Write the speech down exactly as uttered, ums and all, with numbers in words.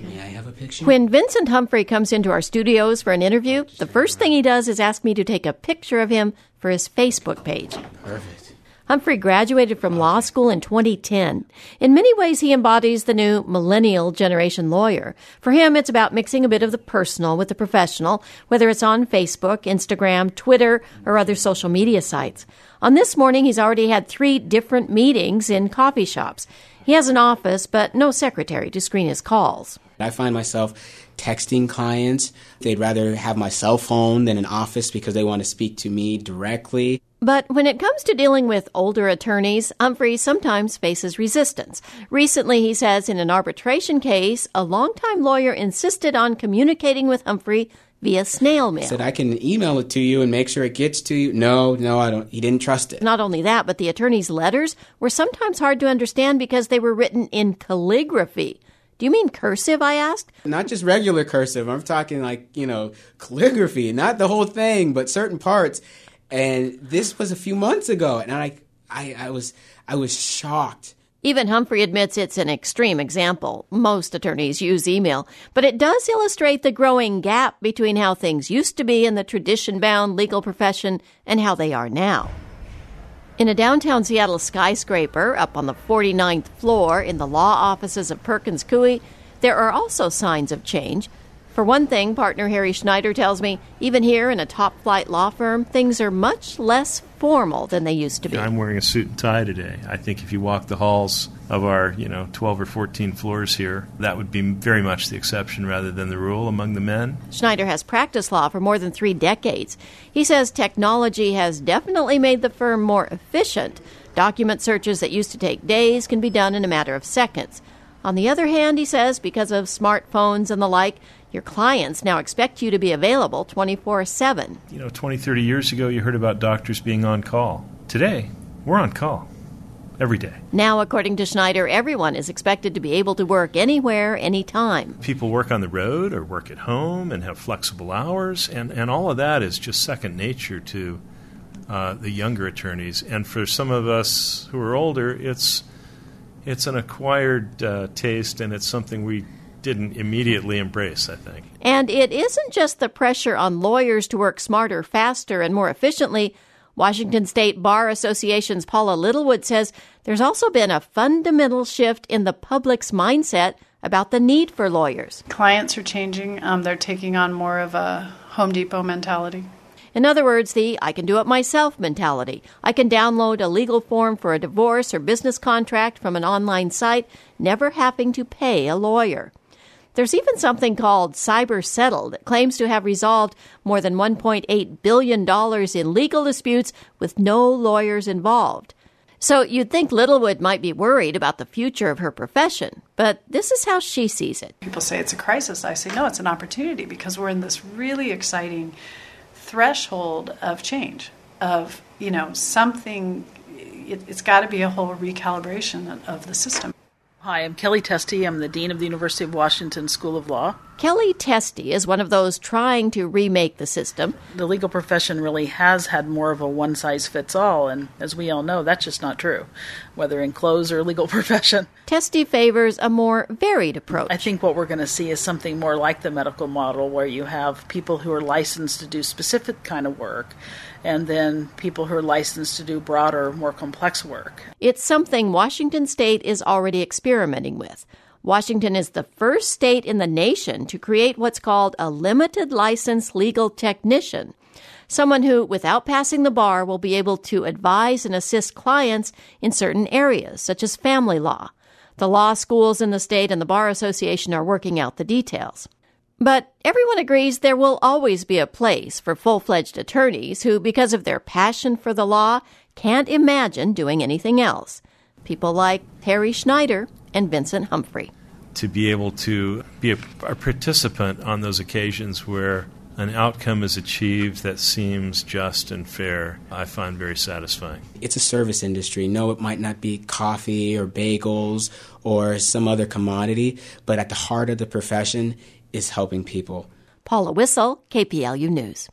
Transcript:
May I have a picture? When Vincent Humphrey comes into our studios for an interview, the first thing he does is ask me to take a picture of him for his Facebook page. Perfect. Humphrey graduated from law school in twenty ten. In many ways, he embodies the new millennial generation lawyer. For him, it's about mixing a bit of the personal with the professional, whether it's on Facebook, Instagram, Twitter, or other social media sites. On This Morning, he's already had three different meetings in coffee shops. He has an office, but no secretary to screen his calls. I find myself texting clients. They'd rather have my cell phone than an office because they want to speak to me directly. But when it comes to dealing with older attorneys, Humphrey sometimes faces resistance. Recently, he says, in an arbitration case, a longtime lawyer insisted on communicating with Humphrey via snail mail. Said, I can email it to you and make sure it gets to you. No, no, I don't. He didn't trust it. Not only that, but the attorney's letters were sometimes hard to understand because they were written in calligraphy. Do you mean cursive, I asked? Not just regular cursive. I'm talking like, you know, calligraphy. Not the whole thing, but certain parts. And this was a few months ago, and I, I, I was, I was shocked. Even Humphrey admits it's an extreme example. Most attorneys use email, but it does illustrate the growing gap between how things used to be in the tradition-bound legal profession and how they are now. In a downtown Seattle skyscraper, up on the forty-ninth floor in the law offices of Perkins Coie, there are also signs of change. For one thing, partner Harry Schneider tells me, even here in a top-flight law firm, things are much less formal than they used to be. I'm wearing a suit and tie today. I think if you walk the halls of our, you know, twelve or fourteen floors here, that would be very much the exception rather than the rule among the men. Schneider has practiced law for more than three decades. He says technology has definitely made the firm more efficient. Document searches that used to take days can be done in a matter of seconds. On the other hand, he says, because of smartphones and the like, your clients now expect you to be available twenty-four seven. You know, twenty, thirty years ago, you heard about doctors being on call. Today, we're on call every day. Now, according to Schneider, everyone is expected to be able to work anywhere, anytime. People work on the road or work at home and have flexible hours, and, and all of that is just second nature to uh, the younger attorneys. And for some of us who are older, it's it's an acquired uh, taste, and it's something we didn't immediately embrace, I think. And it isn't just the pressure on lawyers to work smarter, faster, and more efficiently. Washington State Bar Association's Paula Littlewood says there's also been a fundamental shift in the public's mindset about the need for lawyers. Clients are changing. Um, they're taking on more of a Home Depot mentality. In other words, the I can do it myself mentality. I can download a legal form for a divorce or business contract from an online site, never having to pay a lawyer. There's even something called Cyber Settle that claims to have resolved more than one point eight billion dollars in legal disputes with no lawyers involved. So you'd think Littlewood might be worried about the future of her profession, but this is how she sees it. People say it's a crisis. I say, no, it's an opportunity because we're in this really exciting threshold of change, of, you know, something, it, it's got to be a whole recalibration of the system. Hi, I'm Kelly Testy. I'm the Dean of the University of Washington School of Law. Kelly Testy is one of those trying to remake the system. The legal profession really has had more of a one-size-fits-all, and as we all know, that's just not true, whether in close or legal profession. Testy favors a more varied approach. I think what we're going to see is something more like the medical model, where you have people who are licensed to do specific kind of work, and then people who are licensed to do broader, more complex work. It's something Washington State is already experimenting with. Washington is the first state in the nation to create what's called a limited license legal technician, someone who, without passing the bar, will be able to advise and assist clients in certain areas, such as family law. The law schools in the state and the Bar Association are working out the details. But everyone agrees there will always be a place for full-fledged attorneys who, because of their passion for the law, can't imagine doing anything else. People like Harry Schneider and Vincent Humphrey. To be able to be a, a participant on those occasions where an outcome is achieved that seems just and fair, I find very satisfying. It's a service industry. No, it might not be coffee or bagels or some other commodity, but at the heart of the profession is helping people. Paula Wissel, K P L U News.